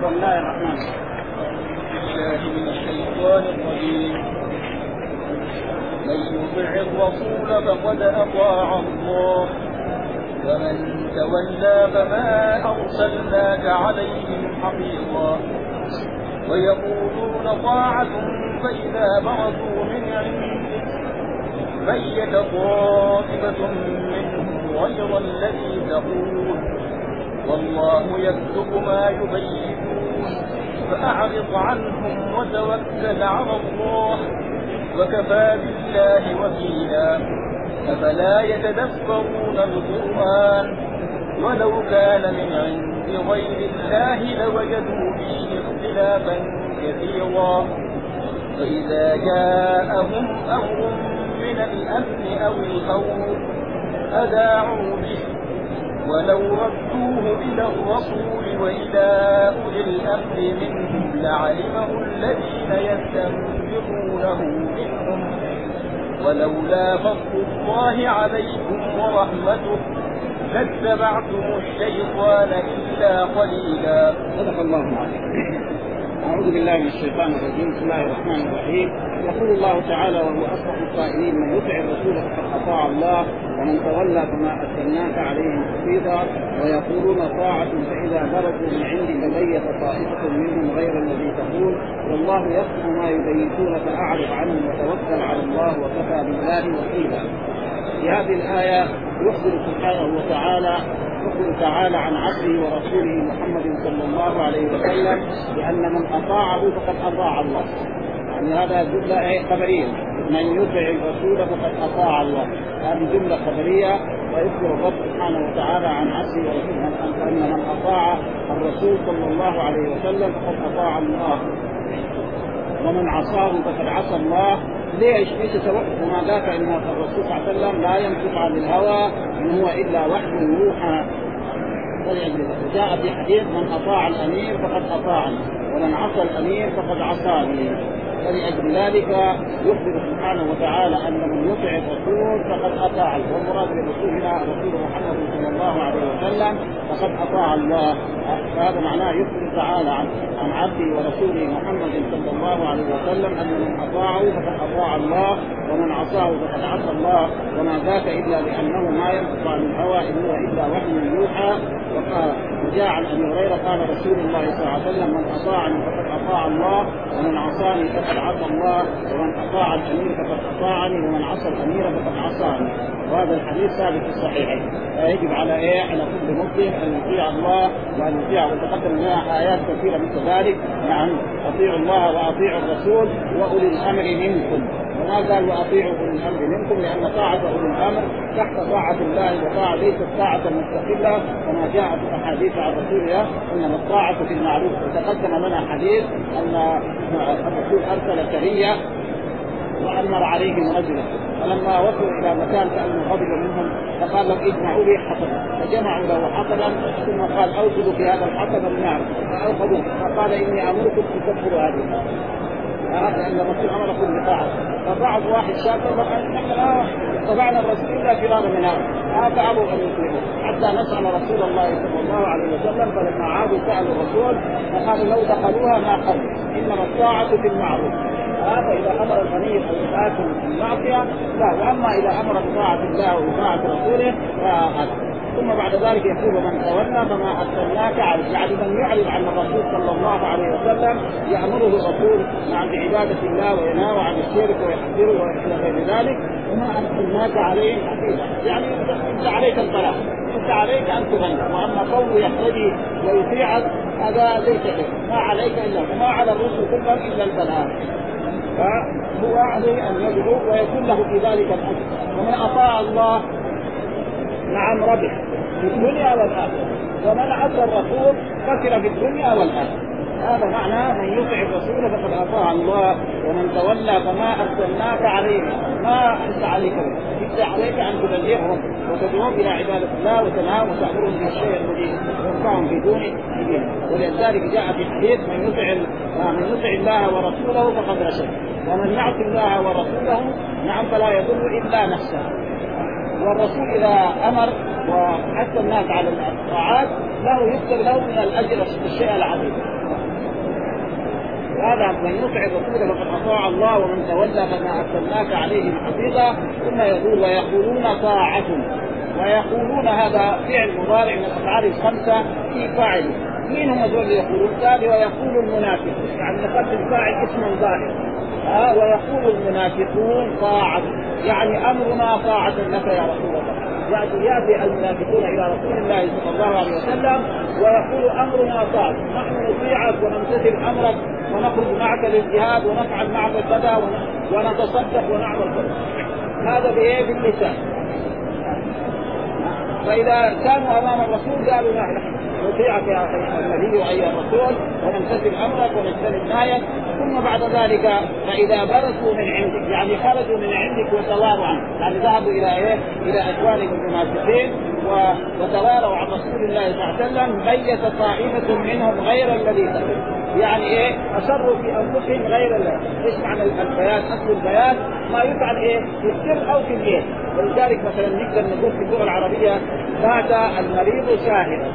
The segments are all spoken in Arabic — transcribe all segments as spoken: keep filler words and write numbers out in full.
بسم الله الرحمن الرحيم. من الشيطان الرجيم. من يطع الرسول فقد أطاع الله ومن تولى فما أرسلناك عليهم حفيظا. ويقولون طاعة فإذا برزوا من عندك بيت طائفة منهم غير الذي تقول والله يكتب ما يبيتون فأعرض عنهم وتوكل على الله وكفى بالله وكيلا. أفلا يتدبرون القرآن ولو كان من عند غير الله لوجدوا فيه اختلافا كثيرا. فإذا جاءهم أمر من الأمن أو الخوف أذاعوا به ولو ردوه إلى الرسول وإلى أولي الأمر منهم لعلمه الذين يستنبطونه منهم ولولا فضل الله عليكم ورحمته لاتبعتم الشيطان إلا قليلا. صدق الله العظيم. أعوذ بالله من الشيطان الرجيم. بسم الله الرحمن الرحيم. يقول الله تعالى وهو أصدق القائلين: من يطع الرسول فقد أطاع الله ومن تولى فما أرسلناك عليهم حفيظا. ويقولون طاعة فإذا برزوا من عندك بيت طائفة منهم غير الذي تقول والله يكتب ما يبيتون فأعرض عنهم وتوكل على الله وكفى بالله وكيلا. في هذه الآية يخبر سبحانه وتعالى يخبر تعالى عن عبده ورسوله محمد صلى الله عليه وسلم بأن من أطاعه فقد أطاع الله. يعني هذا جملة خبرية: من يطع الرسول فقد أطاع الله. هذه جملة خبرية. ويخبر الرب سبحانه وتعالى عن عبده ورسوله أن من أطاع الرسول صلى الله عليه وسلم فقد أطاع الله ومن عصاه فقد عصى الله. ليش؟ ليش توقف ما ذاك ان الرسول صلى الله عليه وسلم لا ينطق عن الهوى ان هو الا وحي يوحى. جاء في حديث: من اطاع الامير فقد اطاعني ومن عصى الامير فقد عصاني. ولأجل ذلك يخبر سبحانه وتعالى أن من يطع الرسول فقد أطاع الله. والمراد بالرسول هنا رسول محمد صلى الله عليه وسلم فقد أطاع الله. فهذا معناه يخبر تعالى عن عن عبده ورسوله محمد صلى الله عليه وسلم أن من أطاعه فقد أطاع الله ومن عصاه فقد عصى الله. وما ذاك إلا لأنه ما ينطق عن الهوى إن هو إلا وحي يوحى. وقال جاء عن أبي هريرة قال رسول الله صلى الله عليه وسلم: من أطاعني فقد أطاع الله ومن عصاني فقد عصى الله ومن أطاع الأمير فقد أطاعني ومن عصى الأمير فقد عصاني. وهذا الحديث ثابت في الصحيحين. فيجب على إيه على كل مسلم أن يطيع الله وأن يطيع. وتقدم لنا آيات كثيرة مثل ذلك: يعني أطيعوا الله وأطيعوا الرسول وأولي الأمر منكم. وما قال وأطيعوا أولي الأمر منكم؟ لأن طاعة أولي الأمر تحت طاعة الله وطاعة ليست طاعة مستقلة كما جاء في الأحاديث عن رسول الله إنما الطاعة في المعروف. وتقدم لنا حديث أن الرسول أرسل سرية وأمر عليهم رجلا فلما وصلوا إلى مكان كأنه غضب منهم فقال لهم: اجمعوا لي حطبا. فجمعوا له حطبا ثم قال: أوخذوا في هذا الحطب النار. فأوخذوه فقال: إني أمركم تكفروا هذه. هذا أن الرسول أمركم بطاعة. فبعض واحد شاف نحن لا طبعنا الرسول إلا فرارا من هذا فأبوا أن يسلموا حتى نسأل رسول الله صلى الله عليه وسلم. فلما عادوا سألوا الرسول فقالوا: لو دخلوها ما قالوا إنما الطاعة في المعروف. فإذا أمر الغني أو الآثم بالمعصية لا، وأما إذا أمر بطاعة الله وطاعة رسوله فهذا. ثم بعد ذلك يقول: من تولى فما أرسلناك عليه. يعني من يعرض عن الرسول صلى الله عليه وسلم يأمره الرسول عن عبادة الله وينهى عن الشرك ويحذره وإلى غير ذلك وما أرسلناك عليه حفيظا. يعني أنت عليك البلاغ، أنت عليك أن تغني. وأما قوله يقتدي ويطيعك هذا ليس به، ما عليك إلا وما على الرسل كلهم إلا البلاغ. فهو عليه أن يدعو ويكون له في ذلك الأجر. ومن أطاع الله نعم ربح في الدنيا والآخرة ومن عصى الرسول خسر في الدنيا والآخرة. هذا معنى من يطع الرسول فقد أطاع الله ومن تولى فما أرسلناك عليه. ما أنت عليك أنت عليك أن تبلغهم وتدعوهم إلى عبادة الله وتنهاهم وتأمرهم بالشيء الذي ينفعهم في دونه. ولذلك جاء في حديث: من يطع من يطع الله ورسوله فقد رشد ومن يعص الله ورسوله نعم فلا يضر إلا نفسه. والرسول إذا أمر وحث الناس على الطاعات له يكتب له من الأجر الشيء العظيم. هذا من يطع الرسول فقد اطاع الله ومن تولى فما ارسلناك عليهم حفيظا. ثم يقول ويقولون طاعة، ويقولون هذا فعل مضارع من الافعال الخمسه في فاعل. مين هم دول يقولون؟ قال ويقول المنافق، يعني نقص الفاعل اسم ظاهر. ها آه ويقول المنافقون طاعة، يعني امرنا طاعة لك يا رسول الله. يأتي يأتي المنافقون إلى رسول الله صلى الله عليه وسلم ويقول أمرنا طاعة، نحن نطيعك ونمتثل أمرك ونخرج معك للجهاد ونفعل معك كذا ونتصدق ونعمل كذا. هذا بإيه؟ باللسان. فإذا كانوا أمام الرسول قالوا نحن نطيعك يا النبي أيها الرسول ونمتثل أمرك ونجتنب نهيك. ثم بعد ذلك فإذا برزوا من عندك، يعني خرجوا من عندك وتواروا عنك، يعني ذهبوا إلى إيه؟ إلى إخوانهم المنافقين وتواروا عن رسول الله صلى الله عليه وسلم، بيت طائفة منهم غير الذي تقول، يعني إيه؟ أصروا في أنفسهم غير الله. إيش معنى البيان؟ أصل البيان ما يفعل إيه؟ في السر أو في الليل. ولذلك مثلا نقدر نقول في اللغة العربية بات المريض شاهدا،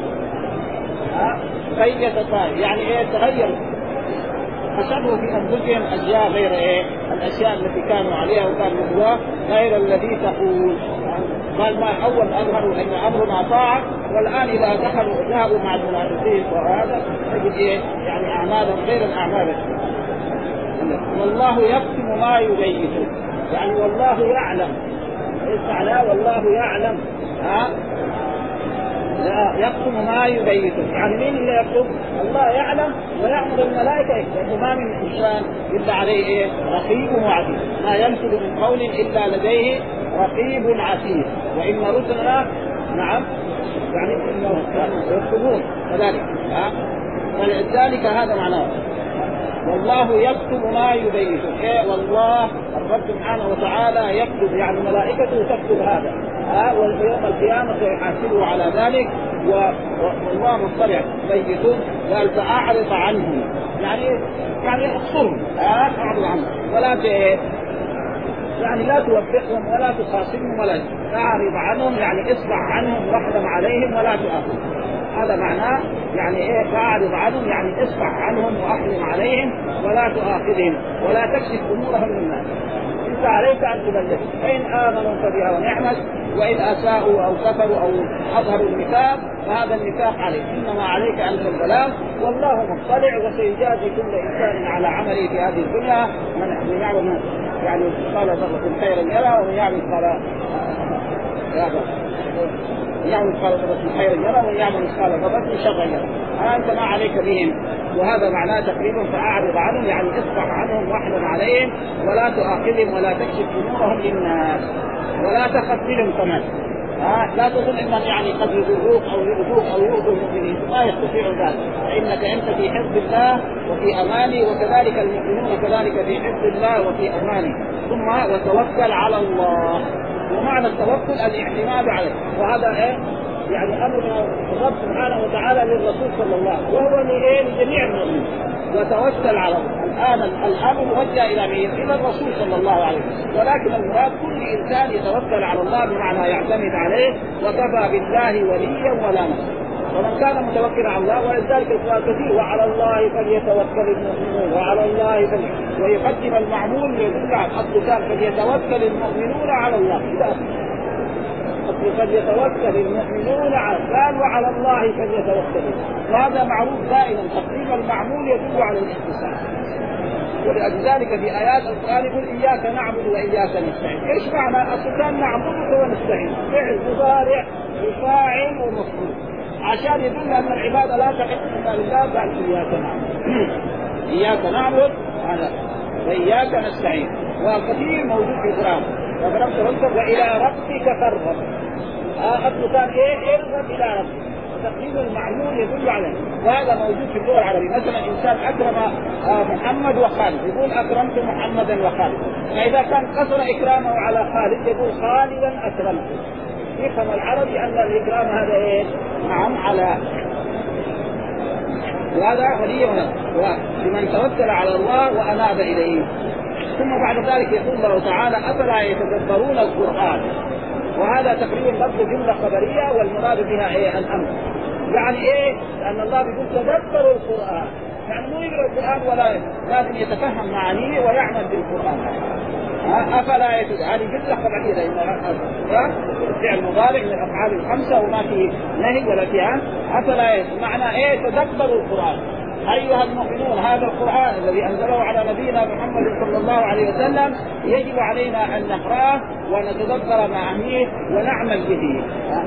بيت طائفة، يعني إيه؟ تغير، أصروا في أنفسهم أشياء غير إيه؟ الأشياء التي كانوا عليها وكانوا يقولوها غير الذي تقول. قال ما أول أظهروا أن أمرنا طاعة، والآن إذا دخلوا ذهبوا مع المنافقين وهذا تجد إيه؟ يعني أعمالهم غير الأعمال. والله يكتم ما يبيتون، يعني والله يعلم، ليس معناه والله يعلم، ها لا يكتم ما يبيتون، يعني مين اللي يكتم؟ الله يعلم ويأمر الملائكة يكتب. ما من إنسان إلا عليه إيه؟ رقيب وعتيد، ما يلفظ من قول إلا لديه رقيب عتيد. وإن رسلنا نعم يعني إنه يكتبون كذلك. فلذلك هذا معناه والله يكتب ما يبيتون. إيه والله الرب سبحانه وتعالى يكتب، يعني ملائكته تكتب هذا، ها ويوم القيامة سيحاسبه على ذلك. والله مطلع بيتون. قال فأعرض عنهم، يعني يعني اخصرهم، أعرض عنهم ولا ت... يعني لا توفقهم ولا تخاصمهم ولا تعرض عنهم، يعني اصبع عنهم واحرم عليهم ولا تؤاخذهم. هذا معناه يعني ايه فاعرض عنهم، يعني اصبع عنهم واحرم عليهم ولا تؤاخذهم ولا تكشف امورهم للناس. انت عليك ان تبلغ، فان امنوا فبها ونعمت، وان اساءوا او كفروا او اظهروا النفاق فهذا النفاق عليك، انما عليك انت البلاغ والله مطلع وسيجازي كل انسان على عمله في هذه الدنيا. من يعمل يعني قال ذرة خيرا يرى ومن يعمل قال يعمل قال ذرة خيرا يرى ومن يعمل قال ذرة شرا يرى. أنت ما عليك بهم، وهذا معناه تقريبا فأعرض عنهم، يعني اصفح عنهم واحلم عليهم ولا تؤاخذهم ولا تكشف أمورهم للناس ولا تخف منهم كمان. آه لا تظن ان يعني قد يضروك او يؤذوك او يؤذوا المؤمنين، ما يستطيع ذلك، فانك انت في حفظ الله وفي امانه، وكذلك المؤمنون كذلك في حفظ الله وفي امانه. ثم وتوكل على الله، ومعنى التوكل الاعتماد عليه، وهذا ايه يعني امر الرب سبحانه وتعالى للرسول صلى الله عليه وسلم، وهو لجميع المؤمنين. وتوكل على الله. الآن الأمر موجه إلى مين؟ إلى الرسول صلى الله عليه وسلم، ولكن المراد كل إنسان يتوكل على الله بمعنى يعتمد عليه، وكفى بالله وليا ولا نصيرا. ومن كان متوكلا على الله، ولذلك القرآن كثير وعلى الله فليتوكل المؤمنون وعلى الله فلي... ويقدم المعمول يدل على الأصل كان فليتوكل المؤمنون على الله، إذا فليتوكل المؤمنون على قال وعلى الله فليتوكلوا، وهذا معروف دائما، تقديم المعمول يدل على الاختصاص. ولذلك في آيات القرآن يقول إياك نعبد وإياك نستعين. إيش معنى؟ أصل كان نعبد ونستعين فعل مضارع وفاعل ومفعول، عشان يدل أن العبادة لا تقف إلا لله. قال إياك نعبد إياك نعبد وإياك نستعين، وكثير موجود في القرآن. وقربت ربك وإلى ربك فارغب. أصل كان إيه؟ ارغب إلى ربك، تقديم المعمول يدل عليه، وهذا موجود في اللغة العربية. مثلا إنسان أكرم محمد وخالد يقول أكرمت محمدا وخالد، فإذا كان قصر إكرامه على خالد يقول خالدا أكرمته. يفهم العربي أن الإكرام هذا إيه؟ نعم على، وهذا ولي ومن توكل على الله وأناب إليه. ثم بعد ذلك يقول الله تعالى أفلا يتدبرون القرآن، وهذا تقريبا لفظ جملة خبرية والمراد بها إيه؟ الأمر. يعني إيه؟ لأن الله بيقول تدبروا القرآن، يعني مو يقرأ القرآن ولا لازم يتفهم معانيه ويعمل بالقرآن. أفلا يتد هذه جزء طبعا إذا فعل مضارع من الأفعال الخمسة وما فيه نهي ولا فيها. أفلا يتد معنى إيه؟ تدبروا القرآن أيها المؤمنون. هذا القرآن الذي أنزله على نبينا محمد صلى الله عليه وسلم يجب علينا أن نقرأه ونتدبر معانيه ونعمل به.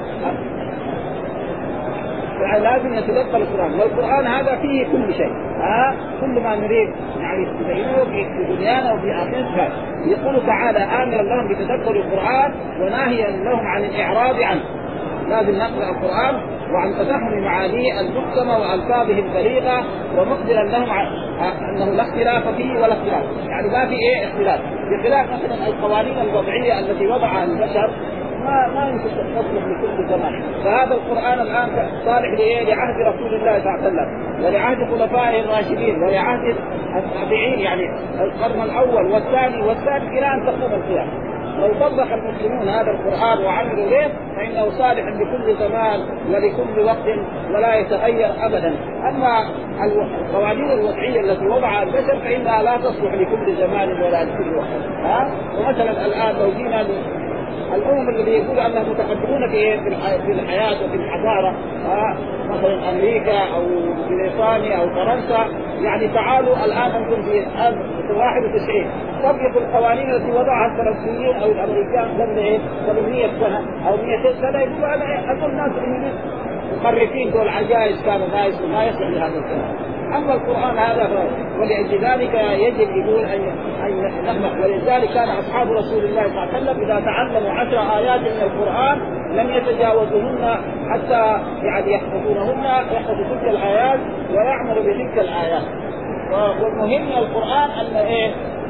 لازم نتدبر القرآن، والقرآن هذا فيه كل شيء، ها كل ما نريد يعني نستعينه في دنيانا وفي آخرتنا. يقول تعالى آمرا لهم بتدبر القرآن وناهيا لهم عن الإعراض عنه. لازم نقرأ القرآن وعن تفهم معانيه المحكمة وألفاظه البليغة، ومخبرا لهم أنه لا اختلاف فيه ولا اختلاف، يعني ما في إيه اختلاف، بخلاف مثلا القوانين الوضعية التي وضعها البشر ما ما يمكن تصلح لكل زمان. فهذا القرآن الآن صالح لعهد رسول الله صلى الله عليه وسلم ولعهد خلفائه الراشدين ولعهد التابعين، يعني القرن الأول والثاني والثالث إلى أن تقوم القيامة. لو طبق المسلمون هذا القرآن وعملوا به فإنه صالح لكل زمان ولكل وقت ولا يتغير أبدا. أما القوانين الوضعية التي وضعها البشر فإنها لا تصلح لكل زمان ولا لكل وقت. ها؟ ومثلا الآن لو جينا الأمم الذي يقول أنها متقدمون في في الحياة وفي الحضارة، ها مثلا أمريكا أو بريطانيا أو فرنسا، يعني تعالوا الآن أنتم في واحد وتسعين طبقوا القوانين التي وضعها الفرنسيين أو الأمريكان قبل إيه قبل مئة سنة أو مئتين سنة، يقولوا أنا أقول الناس مخرفين دول عجائز كانوا ناس وما يصلح لهذا الكلام. أما القرآن هذا ولذلك يجب يقول أن نفهم. ولذلك كان أصحاب رسول الله صلى الله عليه وسلم إذا تعلموا عشر آيات من القرآن لم يتجاوزوهن حتى يعني يحفظونهن، يحفظوا تلك الآيات ويعملوا بتلك الآيات. والمهم القرآن أن إيه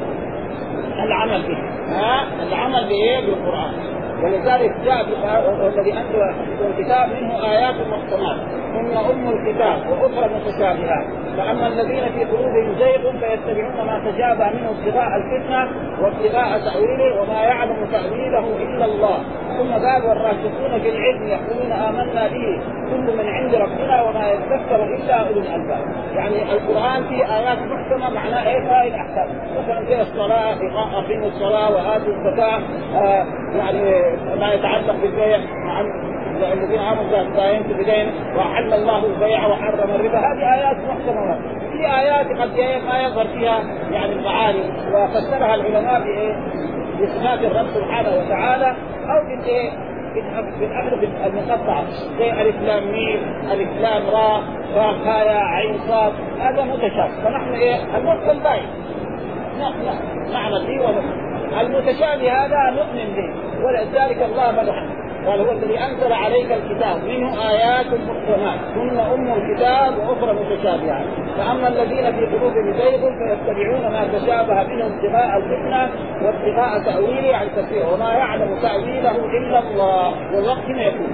العمل به، ها العمل بإيه بالقرآن. ولذلك جاء الذي أنزل الكتاب منه آيات محكمات هن أم الكتاب وأخرى متشابهات، فأما الذين في قلوبهم زيغ فيتبعون ما تشابه منه ابتغاء الفتنة وابتغاء تأويله وما يعلم تأويله إلا الله. ثم قال والراسخون في العلم يقولون آمنا به كل من عند ربنا وما يذكر إلا أولو الألباب. يعني القرآن فيه آيات محكمة معناه إيه فائد أحكام، مثلا في الصلاة أقيموا الصلاة وآتوا الزكاة، آه يعني ما يتعلق بالبيع مع الذين آمنوا بالدين بدين وأحل الله البيع وحرم الربا. هذه آيات محكمة. في آيات قد ما يظهر فيها يعني المعاني وفسرها العلماء بصفات الرب سبحانه وتعالى أو بالإيه بالأحرف المقطعة زي ألف لام ميم ألف لام راء راء هاء عين صاد، هذا متشابه. فنحن إيه المحكم باين نحن نعمل به، المتشابه هذا نؤمن به. ولذلك الله مدحه قال هو الذي أنزل عليك الكتاب منه آيات محكمات هن أم الكتاب وأخرى متشابهات، فأما الذين في قلوبهم زيغ فيتبعون ما تشابه منه ابتغاء الفتنة وابتغاء تأويله عن تفسيره وما يعلم تأويله إلا الله. والوقت هنا يكون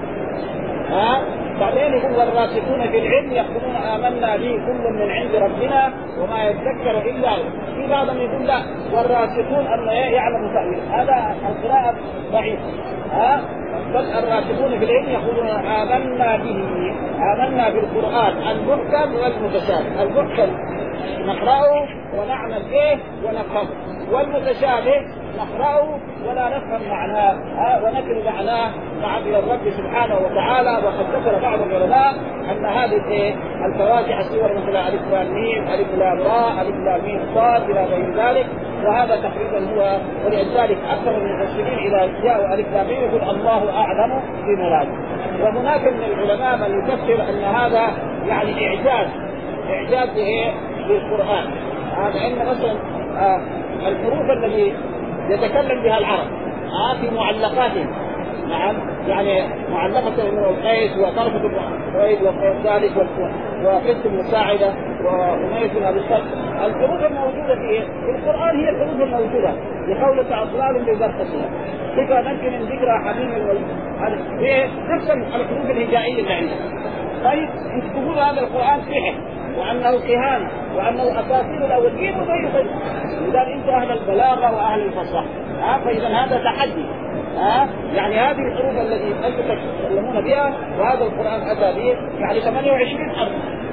ها بعدين يقول والراسخون في العلم يقولون آمنا به كل من عند ربنا وما يذكر إلا هو. في بعضهم يقول لا والراسخون أن يعلم تأويل، هذا القراءة ضعيفة. ها بل الراسخون في العلم يقولون آمنا به، آمنا بالقرآن المحكم والمتشابه. المحكم نقرأه ونعمل به ونفهمه، والمتشابه نقرأه ولا نفهم معناه ونكر معناه مع الرب سبحانه وتعالى. وقد ذكر بعض العلماء أن هذه الفواتح السور مثل ألف لام ميم ألف لام راء ألف لام ميم صاد إلى غير ذلك، وهذا تقريبا هو. ولذلك أكثر من المفسرين إذا جاءوا ألف لام ميم يقول الله أعلم بمراده. وهناك من العلماء من يفسر أن هذا يعني إعجاز إعجاز بالقرآن. هذا إن مثلا آه الحروف التي يتكلم بها العرب آه في معلقاتهم، نعم يعني معلقة من القيس وطرفة القيد وذلك وقسم المساعدة وأمية بن أبي الصلت، الحروف الموجودة في القرآن هي الحروف الموجودة لقولة أطلال ببركتها صفة نمكن من ذكرى حميم هي نفس الحروف الهجائية اللي عندنا. طيب انت تقول هذا القرآن سحر وأنه كهانة وأنه أساطير الأولين وغير ذلك، إذا أنت أهل البلاغة وأهل الفصاحة ها فإذا هذا تحدي. ها يعني هذه الحروف التي أنتم تتكلمون بها وهذا القرآن أتى به يعني ثمانية وعشرين حرف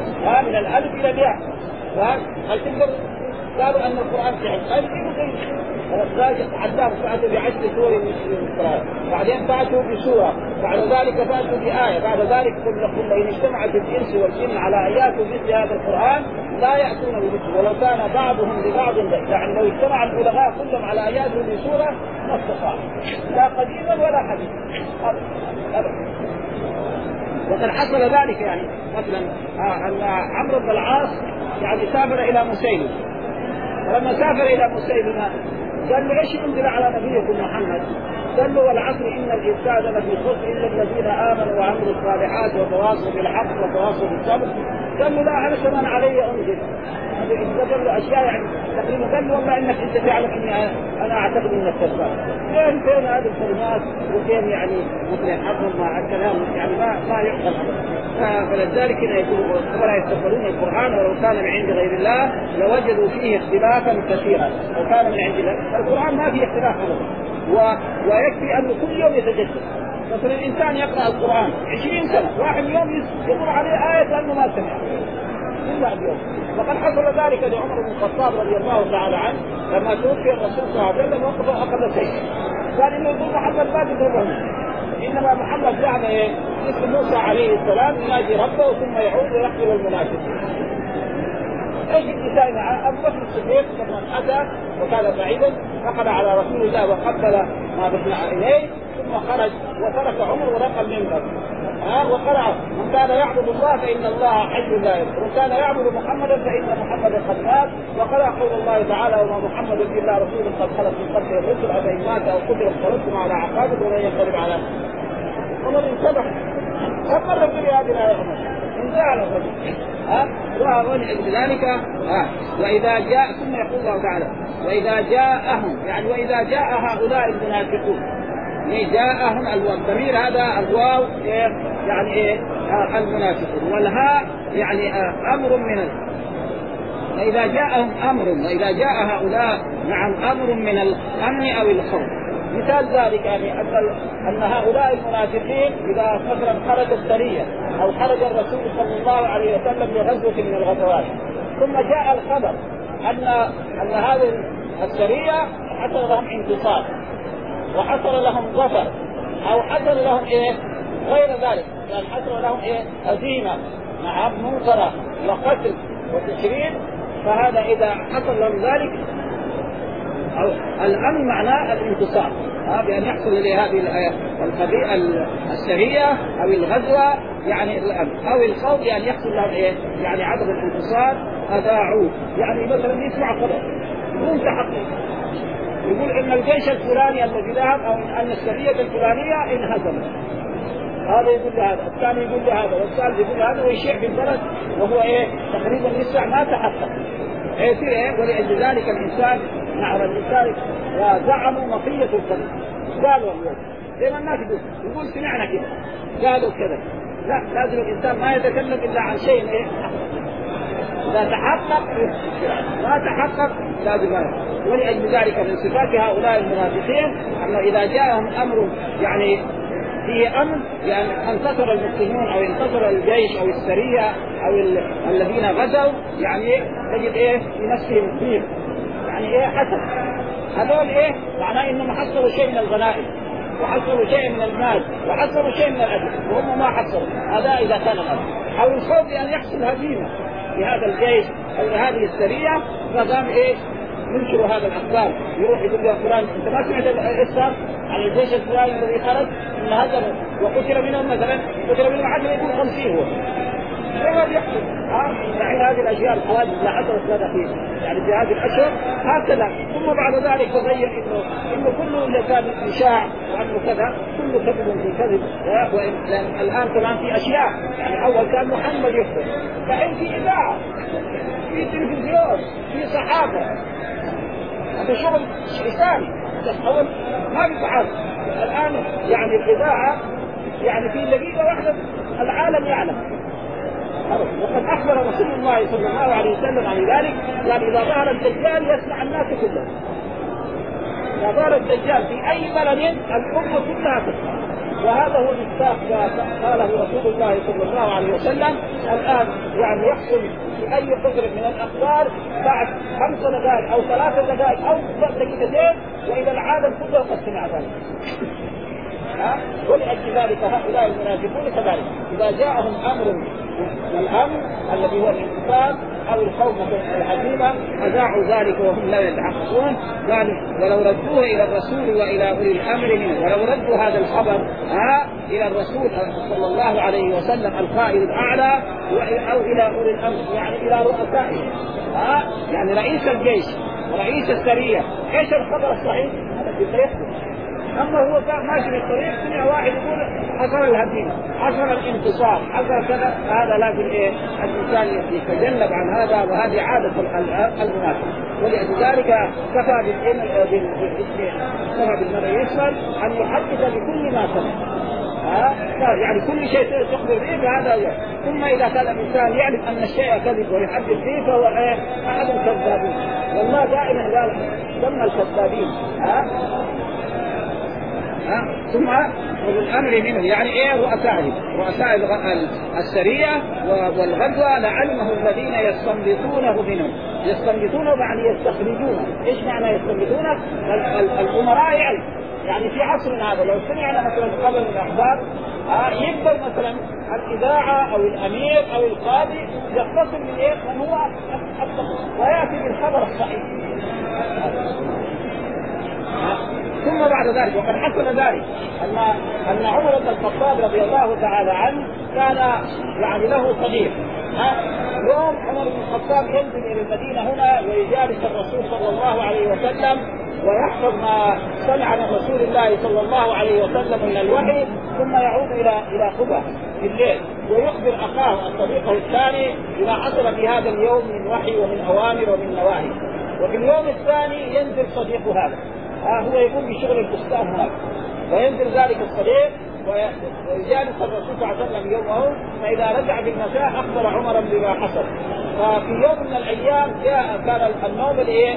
ها من الالف الى الياء. هل تقدر؟ قالوا ان القران سحر، قال ذلك عداهم فاتوا بعشر سور من القران، بعدين فاتوا بسوره، بعد ذلك فاتوا بايه، بعد ذلك كل ان اجتمعت الانس والجن على ايات مثل هذا القران لا ياتون بمثله ولو كان بعضهم لبعض، يعني لو اجتمع البلغاء كلهم على اياته بسوره ما استطاعوا، لا قديما ولا حديثا ابدا. وقد حصل ذلك يعني مثلا ان عمرو بن العاص يعني سافر الى مسيلمه، فلما سافر الى مسيلمه قال له ايش انزل على نبيكم محمد؟ قال له والعصر ان الانسان لفي خسر الا الذين امنوا وعملوا الصالحات وتواصوا بالحق وتواصوا بالصبر. قال له لا انا كمان علي انزل. قال له اشياء يعني تقريبا، قال له والله انك انت تعلم اني انا اعتقد انك كذاب. فين فين هذه الكلمات وفين يعني مثل حظهم مع الكلام يعني ما ما يحصل ابدا. فلذلك هنا يقول ولا يستقبلون القران ولو كان من عند غير الله لوجدوا فيه اختلافا كثيرا. لو كان من عند الله القران ما فيه اختلاف ابدا، و... ويكفي انه كل يوم يتجدد. مثلا الانسان يقرا القران عشرين سنه، واحد يوم يقرا عليه ايه لانه ما سمع إلا اليوم. وقد حصل ذلك لعمر بن الخطاب رضي الله تعالى عنه لما توفي الرسول صلى الله عليه وسلم وقف اخذ سيف، قال انه يقول محمد ما يقول، انما محمد زعم ايه؟ اسم موسى عليه السلام ينادي ربه ثم يعود ويقتل المنافقين. ايش الكتاب معه؟ ابو بكر الصديق لما اتى وكان بعيدا دخل على رسول الله وقبل ما بين عينيه ثم خرج وترك عمر ورقى المنبر ها وقرأ من كان يعبد الله فإن الله حي لا يموت ومن كان يعبد محمدا فإن محمدا قد مات، وقرأ قول الله تعالى وما محمد إلا رسول قد خلت من قبله الرسل أفإن مات أو قتل انقلبتم على أعقابكم ومن ينقلب على عمر انتبه فقرر في هذه الآية عمر انزعل الرجل ها ولعب بذلك ها وإذا جاء ثم يقول الله تعالى وإذا جاءهم يعني وإذا جاء هؤلاء المنافقون جاءهم الضمير هذا الواو إيه يعني ايه آه المنافقون والهاء يعني آه امر من ال... واذا جاءهم امر واذا جاء هؤلاء نعم امر من الامن او الخوف. مثال ذلك يعني ان ان هؤلاء المنافقين اذا مثلا خرجت سريه او خرج الرسول صلى الله عليه وسلم لغزوه من الغزوات ثم جاء الخبر ان ان هذه السريه حصل لهم انتصار وحصل لهم ظفر او حصل لهم ايه غير ذلك، يعني حصل لهم ايه هزيمه مع منكره وقتل وتشريد، فهذا اذا حصل لهم ذلك او الامن معناه الانتصار ها بان يحصل لهذه القضيه السريه او الغزوه يعني الامن او الخوف يعني يحصل لهم ايه يعني عدم الانتصار اذاعوه، يعني مثلا يسمع خبر بدون تحقيق يقول ان الجيش الفلاني الذي ذهب او ان السريه الفلانيه انهزمت، هذا يقول هذا الثاني يقول هذا والثالث يقول هذا ويشيع في البلد وهو ايه تقريبا لسه ما تحقق يصير ايه. ولأجل ذلك الانسان نعم الانسان وزعموا مطيه الكذب قالوا اليوم زي ما الناس يقول يقول سمعنا كذا قالوا كذا، لا لازم الانسان ما يتكلم الا عن شيء ايه إذا تحقق ما تحقق لازم. ولأجل ذلك من صفات هؤلاء المنافقين أن إذا جاءهم أمر يعني فيه أمر يعني انتصر المسلمون أو انتصر الجيش أو السرية أو الذين غزوا يعني تجد إيه في نفسهم كثير يعني إيه حسن هذول إيه معناه إنهم حصلوا شيء من الغنائم وحصلوا شيء من المال وحصلوا شيء من الأجر وهم ما حصلوا، هذا إذا كان غزو أو الخوف أن يحصل هزيمة لهذا الجيش أو لهذه السرية فقام إيه ينشروا هذا الأخبار يروح يقول له فلان أنت ما سمعت الإسلام على الجيش الفلاني الذي خرج إن هزموا وقتل منهم مثلا قتل منهم عشرة يكون خمسين هو ايوه بيحصل ها يعني هذه الاشياء الحوادث اللي حصلت لنا في يعني في هذه الاشهر هكذا. ثم بعد ذلك تبين انه انه كله اللي كان اشاع وانه كذا كله كذب في كذب، لان الان كمان في اشياء يعني اول كان محمد يخبر فان في اذاعه في تلفزيون في صحافه هذا شغل شيء ثاني اول ما في صحافه الان يعني الاذاعه يعني في دقيقه واحده العالم يعلم. وقد أخبر رسول الله صلى الله عليه وسلم عن ذلك قال إذا ظهر الدجال يسمع الناس كلهم. إذا ظهر الدجال في أي بلد الأمة كلها تسمع وهذا هو المفتاح قاله رسول الله صلى الله عليه وسلم. الآن يعني يحصل في أي قدر من الأخبار بعد خمس دقائق أو ثلاث دقائق أو دقيقتين وإذا العالم كله قد سمع ذلك. ولأجل ذلك هؤلاء المنافقون كذلك إذا جاءهم أمر والأمر الذي هو الانتصار أو الخوف العظيمة أذاعوا ذلك وهم لا يتحققون. ذلك ولو ردوه إلى الرسول وإلى أولي الأمر منه، ولو ردوا هذا الخبر ها إلى الرسول صلى الله عليه وسلم القائد الأعلى أو إلى أولي الأمر يعني إلى رؤسائه ها يعني رئيس الجيش ورئيس السرية، إيش الخبر الصحيح؟ هذا يخبر. أما هو كان ماشي في الطريق سمع واحد يقول حصل الهزيمة حصل الانتصار حصل كذا، هذا لازم إيه الإنسان يتجنب عن هذا، وهذه عادة المنافق. ولذلك كفى بالإن كفى بالمرء يسأل أن يحدث بكل ما سمع. ها يعني كل شيء تخبر به هذا هو. ثم إذا كان الإنسان يعرف أن الشيء كذب ويحدث به فهو إيه أحد الكذابين. والله دائما قال سمى الكذابين. ها ها ثم والأمر منه يعني إيه رؤسائهم رؤساء السرية والغزوة لعلمه الذين يستنبطونه منهم. يستنبطونه يعني يستخرجونه. إيش معنى يستنبطونه؟ الأمراء يعني يعني في عصرنا هذا لو سمعنا مثلا قبل الأخبار آه يقدر مثلا الإذاعة أو الأمير أو القاضي يختصر من إيه من هو التخصص ويأتي بالخبر الصحيح. ثم بعد ذلك وقد حصل ذلك أن أن عمر بن الخطاب رضي الله تعالى عنه كان يعني له صديق. يوم عمر بن الخطاب ينزل إلى المدينة هنا ويجالس الرسول صلى الله عليه وسلم ويحفظ ما سمع من رسول الله صلى الله عليه وسلم من الوحي، ثم يعود إلى إلى قبة في الليل ويخبر أخاه صديقه الثاني بما حصل في هذا اليوم من وحي ومن أوامر ومن نواهي. وفي اليوم الثاني ينزل صديقه هذا ها هو يقوم بشغل البستان هناك، وينزل ذلك الصديق ويجالس الرسول صلى الله عليه وسلم يومه، فإذا رجع بالمساء أخبر عمر بما حصل. ففي يوم من الأيام جاء كان النوم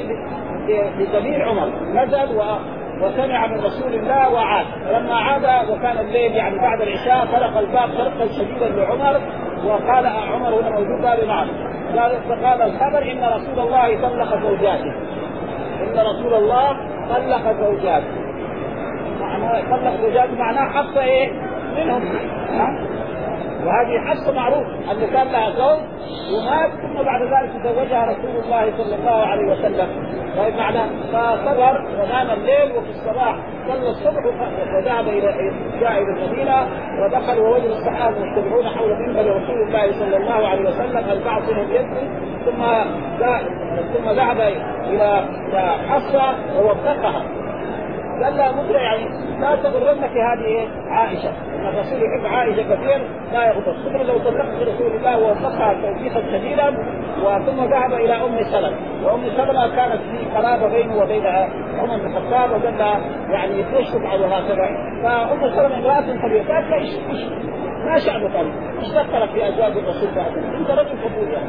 لضمير عمر نزل وسمع من رسول الله وعاد. فلما عاد وكان الليل يعني بعد العشاء طرق الباب طرقا شديدا لعمر وقال عمر هنا موجود قال نعم. فقال الخبر إن رسول الله طلق زوجاته إن رسول الله طلق زوجاته معناه طلق زوجاته معناه حصة إيه منهم. وهذه حصة معروف أن كان لها زوج ومات ثم بعد ذلك تزوجها رسول الله صلى الله عليه وسلم. طيب معناه فصبر ونام الليل وفي الصباح صلى الصبح وذهب إلى جاء إلى المدينة ودخل ووجد الصحابة مجتمعون حول منبر رسول الله صلى الله عليه وسلم البعض منهم يسجد ثم ثم ذهب إلى حصة ووثقها قال لها مدري يعني لا تغرنك هذه عائشة ان الرسول يحب عائشة كثير لا يغضب ثم لو طلقت رسول الله ووثقها توثيقا شديدا. وثم ذهب الى ام سلمة وام سلمة كانت في قرابة بينه وبين عمر بن الخطاب وقال لها يعني تشفق على هكذا. فام سلمة امرأة كبيرة قالت لا ايش ما شأنك انت ايش دخلك في ازواج الرسول صلى الله عليه وسلم انت رجل فضول يعني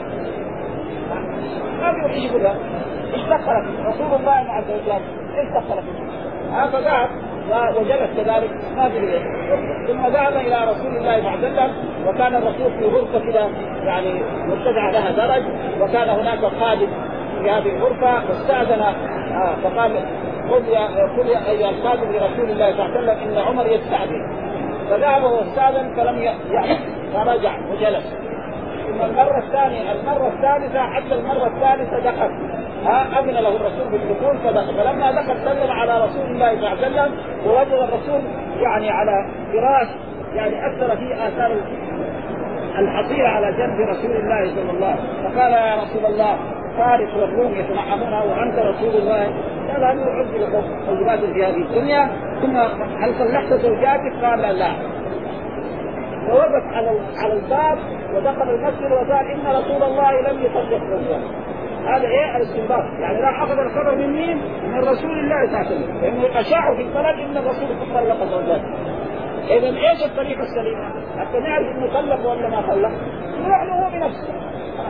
ما بيقول ايش يقول لها ايش دخلك رسول الله مع الزوجات ايش دخلك هذا ذهب وجلس كذلك ما في. ثم ذهب الى رسول الله صلى الله عليه وسلم وكان الرسول في غرفه كده يعني مرتفع لها درج وكان هناك خادم في هذه الغرفه واستاذن آه فقال قل يا قل يا ايها الخادم لرسول الله صلى الله عليه وسلم ان عمر يستأذن. فذهب واستاذن فلم يأذن فرجع وجلس. ثم المره الثانيه المره الثالثه حتى المره الثالثه دخل ها أذن له الرسول بالدخول فدخل. فلما دخل سلم على رسول الله صلى الله عليه وسلم ووجد الرسول يعني على فراش يعني أثر فيه آثار الحصيرة على جنب رسول الله صلى الله عليه وسلم. فقال يا رسول الله فارس والروم يتنعمونها وأنت رسول الله قال هل يعد لك الزواج في هذه الدنيا ثم هل صلحت زوجاتك؟ قال لا. فوقف على على الباب ودخل المسجد وقال إن رسول الله لم يطلق زوجاته. هذا ايه الاستنباط يعني راح اخذ الخبر من مين؟ من رسول الله صلى الله عليه وسلم لانه اشاعوا في الطلاق ان الرسول طلق زوجاته. اذا ايش الطريقه السليمه؟ حتى نعرف انه طلق ولا ما طلق نروح له هو بنفسه.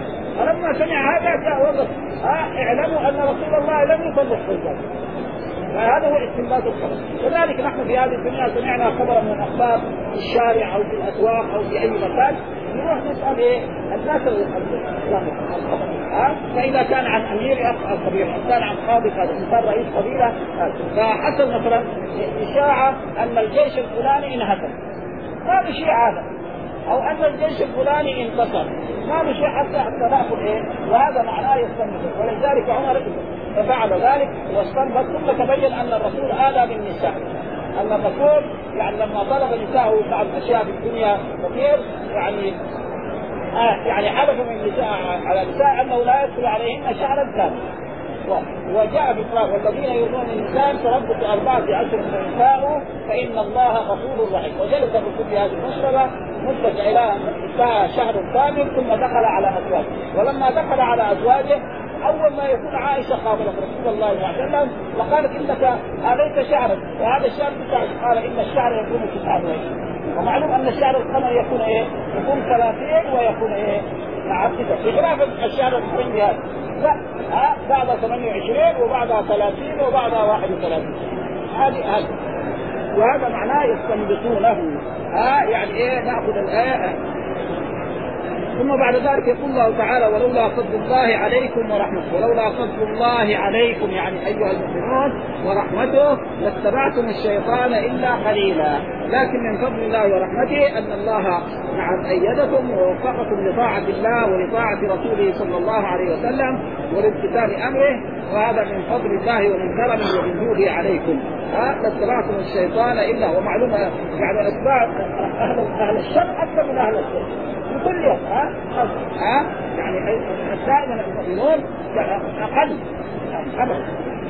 فلما سمع هذا جاء وقف ها اعلموا ان رسول الله لم يطلق زوجاته فهذا هو استنباط الخبر. كذلك نحن في هذه الدنيا سمعنا خبرا من الاخبار في الشارع او في الاسواق او في اي مكان، نروح نسال ايه الناس الخبر. ها فاذا كان عن امير القبيله، كان عن قاضي، كان انسان رئيس قبيله، فحصل مثلا اشاعه ان الجيش الفلاني انهزم، ما في شيء هذا، او ان الجيش الفلاني انتصر، ما في شيء حتى حتى ناخذ ايه، وهذا معناه يستنبط. ولذلك عمر ففعل ذلك واستنبط. ثم تبين ان الرسول آلى بالنساء، ان الرسول يعني لما طلب نساءه بعض الاشياء في الدنيا كثير، يعني آه يعني حلفوا من النساء على النساء انه لا يدخل عليهن شعرا كاملا. وجاء في القرآن والذين يؤذون النساء تربص أربعة أشهر فإن فإن الله غفور رحيم. وجلس الرسول في هذه المشربة مدة إلى شهر كامل ثم دخل على أزواجه. ولما دخل على أزواجه أول ما يكون عائشة قابلت رسول الله صلى الله عليه وسلم وقالت إنك آليت شعرا، وهذا الشعر بتاعه، قال إن الشعر يكون تسعة وعشرين. ومعلوم أن الشعر القمر يكون إيه؟ يكون ثلاثين ويكون إيه؟ نعم كده. بخلاف الشعر الحين هذا لا، ها بعضها ثمانية وعشرين وبعضها ثلاثين وبعضها واحد وثلاثين. هذه هذا وهذا معناه يستنبطونه. ها يعني إيه؟ نأخذ الآية. ثم بعد ذلك يقول الله تعالى ولولا فضل الله عليكم ورحمته، ولولا فضل الله عليكم يعني أيها المؤمنون ورحمته لاتبعتم الشيطان إلا قليلا، لكن من فضل الله ورحمته أن الله نعم أيدكم ووفقكم لطاعة الله ولطاعة رسوله صلى الله عليه وسلم ولامتثال أمره، وهذا من فضل الله ومن كرمه ومن جوده عليكم. لاتبعتم الشيطان إلا، ومعلومة يعني أتباع أهل, أهل الشر أكثر من أهل الشر بكل يوم. ها ها يعني دائما المؤمنون أقل أبدا.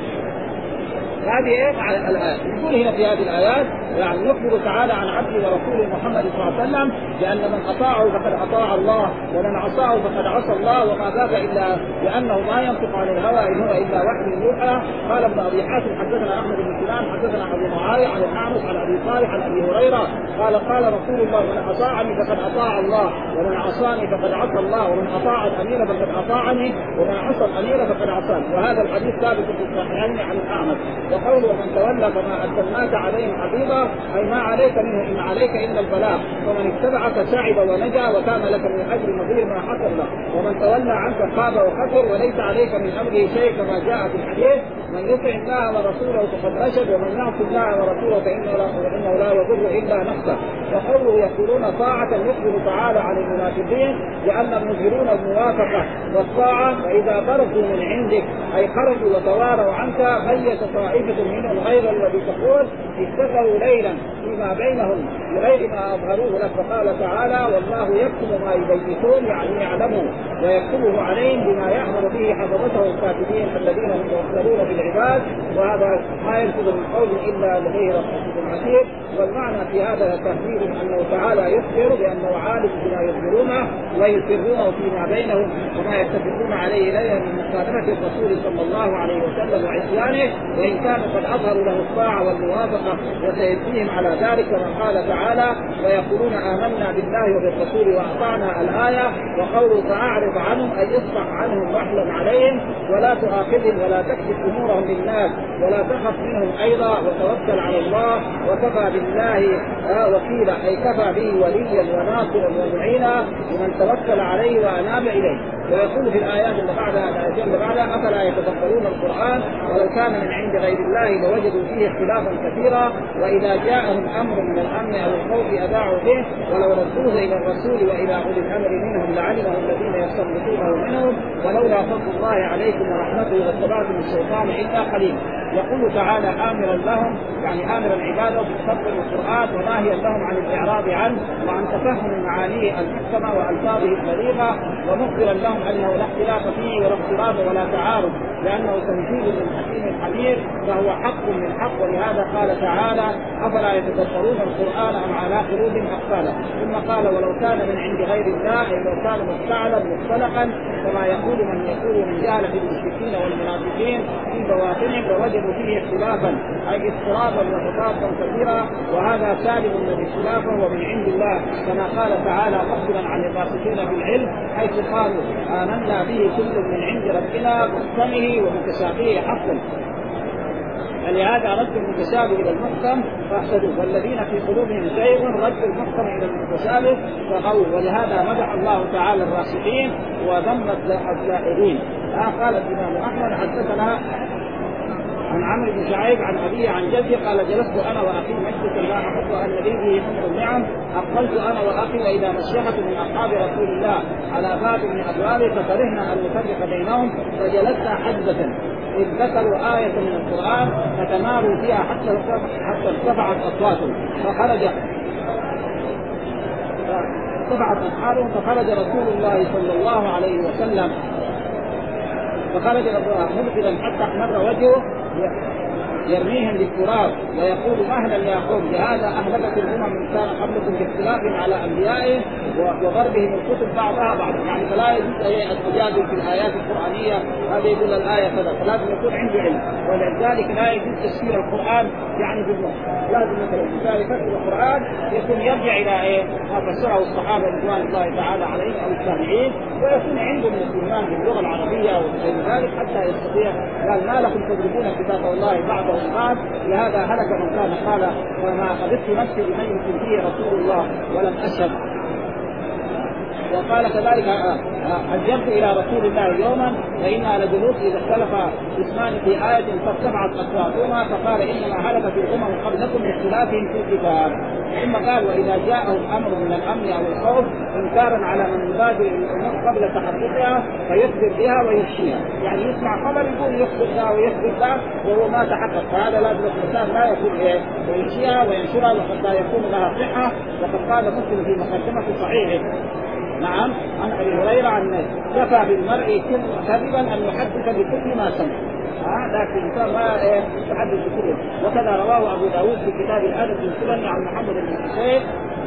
هذه ايه مع الايات. يقول هنا في هذه الايات يعني يخبر تعالى عن عبده ورسوله محمد صلى الله عليه وسلم بان من اطاعه فقد اطاع الله ومن عصاه فقد عصى الله، وما ذاك الا لانه ما ينطق عن الهوى ان هو الا وحي يوحى. قال ابن ابي حاتم حدثنا احمد بن سلام حدثنا ابو معاويه عن الاعمش عن ابي صالح عن ابي هريره قال قال رسول الله من اطاعني فقد اطاع الله ومن عصاني فقد عصى الله ومن اطاع الامير فقد اطاعني ومن عصى الامير فقد عصاني. وهذا الحديث ثابت في الصحيحين عن الاعمش. وقول ومن تولى فما أرسلناك عليهم حفيظا أي ما عليك منه إن عليك إلا البلاغ، ومن اتبعك سعد ونجا وكان لك من الأجر نظير ما حصل له، ومن تولى عنك خاب وخسر وليس عليك من أمره شيء كما جاء في الحديث من يطع الله ورسوله فقد رشد ومن يعصي الله ورسوله فإنه لا, فإنه لا يضر إلا نفسه. وقوله يقولون طاعة يخبر تعالى عن المنافقين لأنهم يظهرون الموافقة والطاعة، فإذا برزوا من عندك أي خرجوا وتواروا عنك ميت طائفة منهم غير الذي تقول اتخذوا ليلا فيما بينهم بغير ما أظهروه لك. فقال تعالى والله يكتب ما يبيتون يعني يعلموا ويكتبه عليهم بما يأمر به حفظته الكاتبين الذين يتوكلون بالعباد، وهذا ما يلفظ من قول إلا لديه رقيب عتيد. والمعنى في هذا تهديد أنه تعالى يخبر بأنه عالم بما يخبرونه ويسرونه فيما بينهم وما يتفقون عليه ليلا من مخالفة الرسول صلى الله عليه وسلم وعصيانه، وإن كانوا قد أظهروا له الطاعة والموافقة وسيجزيهم على ذلك كما قال تعالى ويقولون آمنا بالله وبالرسول وأطعنا الآية. وقوله فأعرض عنهم أي اصفح عنهم واحلم عليهم ولا تؤاخذهم ولا تكشف أمورهم للناس ولا تخف منهم أيضا وتوكل على الله وكفى بالله وكيلا أي كفى به وليا وناصرا ومعينا ومن توكل عليه وأناب إليه. ويقول في الآيات اللي بعدها الآيات اللي بعدها أفلا يتدبرون القرآن ولو كان من عند غير الله لوجدوا فيه اختلافا كثيرا وإذا جاءهم أمر من الأمن أو الخوف أذاعوا به ولو ردوه إلى الرسول وإلى أولي الأمر منهم لعلمه الذين يستنبطونه منهم ولولا فضل الله عليكم ورحمته لاتبعتم الشيطان إلا قليلا. يقول تعالى آمرا لهم يعني آمرا عباده بتدبر القرآن وناهيا لهم عن الإعراض عنه وعن تفهم معانيه المحكمة وألفاظه البليغة ومخبرا لهم أنه لا اختلاف فيه ولا اختلاف ولا تعارض لأنه تنزيل من حكيم حميد فهو حق من حق. ولهذا قال تعالى أفلا يتدبرون القرآن أم على قلوب أقفالها. ثم قال ولو كان من عند غير الله أي لو كان مفتعلا مختلقا كما يقول من يقول من جهل في المشركين والمنافقين في بواطنهم لوجدوا فيه اختلافا أي اضطرابا وخطابا كثيرا وهذا سالم من اختلافه ومن عند الله كما قال تعالى مخبرا عن الراسخين في العلم حيث قالوا آمنا به كل من عند ربنا محكمه ومتشابهه حقا فلهذا رد المتشابه الى المحكم فاحسدوه، والذين في قلوبهم زيغ رد المحكم الى المتشابه فغوا. ولهذا مدح الله تعالى الراسخين وذم الزائغين. قال الامام احمد حدثنا عن عمرو بن شعيب عن أبيه عن جدي قال جلست أنا وأخي مجلسا لا أحب أن نبيه من النعم، أقبلت أنا وأخي وإذا مشيخة من أصحاب رسول الله على باب من أبوابه فكرهنا أن نفرق بينهم فجلسنا حجة إذ ذكروا آية من القرآن فتماروا فيها حتى حتى ارتفعت أصواتهم فخرج ارتفعت أصحابهم فخرج رسول الله صلى الله عليه وسلم فخرج مبكرا حتى مر وجهه يرميهم بالتراب ويقول مهلا يا قوم لهذا أهلكت الأمم من كان قبلكم باختلاف على أنبيائهم وضربهم الكتب بعضها بعض. يعني فلا يجوز التجادل في الآيات القرآنية، هذا يقول الآية كذا، فلازم يكون عنده علم. ولذلك لا يجوز تفسير القرآن يعني بالنص، لازم مثلا الإنسان يفسر القرآن يكون يرجع إلى إيه ما فسره الصحابة رضوان الله تعالى عليهم أو التابعين، ويكون عنده من الإيمان باللغة العربية وغير ذلك حتى يستطيع. قال ما لكم تضربون كتاب الله بعضه الآن لهذا هلك من كان قال وما قبضت نفسي بمن فيه رسول الله ولم أشهد. وقال كذلك أجبت إلى رسول الله يوما فإنا لجلوس إذا اختلف اسمان في آية فارتفعت أصواتهما فقال إنما هلكت الأمم قبلكم باختلافهم في الكتاب. ثم قال وإذا جاءهم أمر من الأمن أو الخوف إنكارا على من يبادر الأمور قبل تحققها فيخبر بها ويفشيها. يعني يسمع خبر يقول يخبر بها ويخبر بها وهو ما تحقق، فهذا لازم الإنسان لا يكون إيه ويفشيها وينشرها وحتى يكون لها صحة. وقد قال مسلم في مقدمة صحيحه نعم عن ابي هريره عن كفى بالمرء كذبا ان يحدث بكل ما سمع، لكن الانسان ما يتحدث بكله. وكذا رواه ابو داود في كتاب الادب السنن عن محمد بن حسين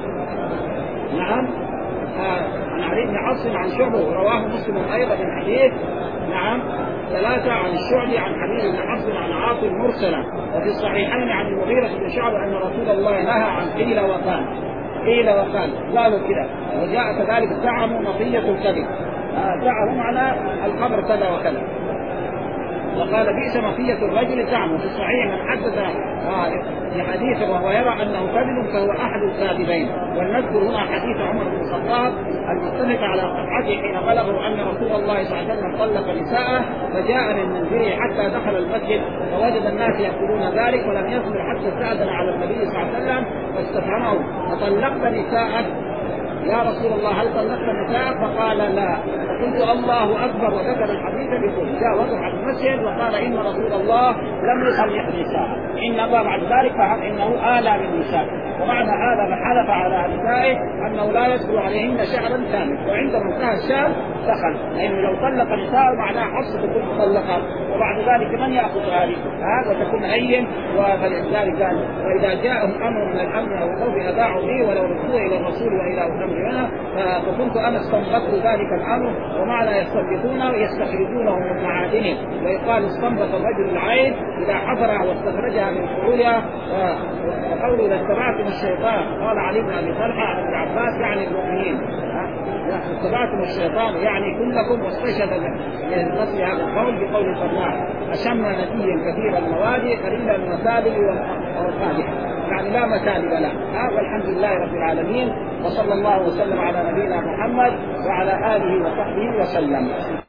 نعم عن علي بن عاصم عن شعبه، ورواه مسلم ايضا من حديث نعم ثلاثة عن الشعبي عن حبيب بن عاصم عن عاصم مرسلا. وفي الصحيحين عن المغيرة بن شعبة ان رسول الله نهى عن قيل وقال قيل وقال قالوا كذا. وجاء كذلك زعموا مطية الكذب، زعموا معنى الخبر كذا وكذا. وقال بئس مطية الرجل زعمه. في الصحيح من حدث في حديث وهو يرى انه كذب فهو احد الكاذبين. ولنذكر هنا حديث عمر بن الخطاب المتفق على صحته حين بلغه ان رسول الله صلى الله عليه وسلم طلق نساءه فجاء من منزله حتى دخل المسجد فوجد الناس يقولون ذلك ولم يصبر حتى استأذن على النبي صلى الله عليه وسلم فاستفهمه فطلقت نساءك يا رسول الله هل طلقت نساءك؟ فقال لا. فقلت الله اكبر وذكر الحديث بكل. جاء وضع المسجد وقال ان رسول الله لم يطلق نساء، انما بعد ذلك فهم انه آلى من نساء. ومعنى هذا من حلف على نسائه انه لا يدخل عليهن شهرا كامل، وعندما انتهى الشهر دخل، لانه لو طلق نساء معناه حصه تكون مطلقات وبعد ذلك من ياخذ هذه هذا تكون اين. وفلذلك قال واذا جاءهم امر من الامن او الخوف اذاعوا به ولو ردوه الى الرسول والى الامر منه. فكنت انا استنبطت ذلك الامر. ومعنى يستنبطونه يستخرجونه من معادنه. ويقال استنبط الرجل العين اذا حفرها واستخرجها من فعولها. وقوله اذا اتبعتم الشيطان قال علي بن ابي طلحه عن ابن عباس يعني المؤمنين اتبعتم الشيطان يعني كلكم. واستشهد من نصر هذا القول بقول الفلاح أشم نتيا كثير المواد قليل المثالب والقادح، يعني لا مثالب له. هذا الحمد لله رب العالمين. وصلى الله وسلم على نبينا محمد وعلى آله وصحبه وسلم.